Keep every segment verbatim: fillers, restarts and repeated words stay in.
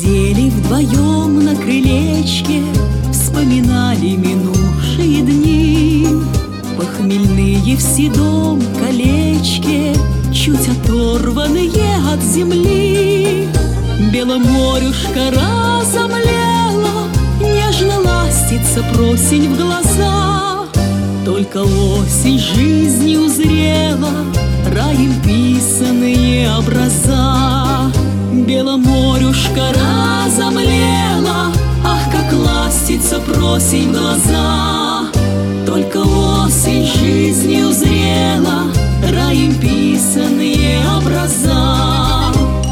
Сидели вдвоем на крылечке, вспоминали минувшие дни. Похмельные в седом колечке, чуть оторванные от земли. Беломорюшка разомлела, нежно ластится просень в глаза. Только осень жизни узрела раем писаные образа. Беломорюшка разомлела, ах, как ластится просень в глаза. Только осень жизни узрела раем писаные образа.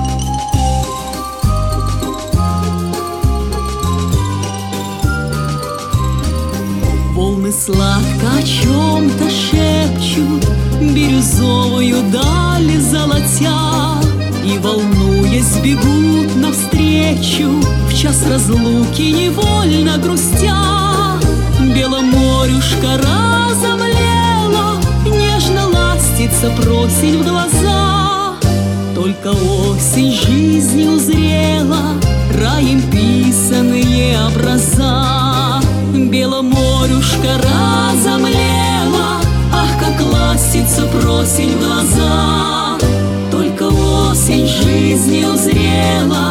Волны сладко о чем-то шепчут, бирюзовую даль золотя, и, волнуясь, бегут навстречу, в час разлуки невольно грустя. Беломорюшка разомлела, нежно ластится просень в глаза. Только осень жизни узрела раем писаные образа. Беломорюшка разомлела, ах, как ластится просень в глаза. Только осень жизни узрела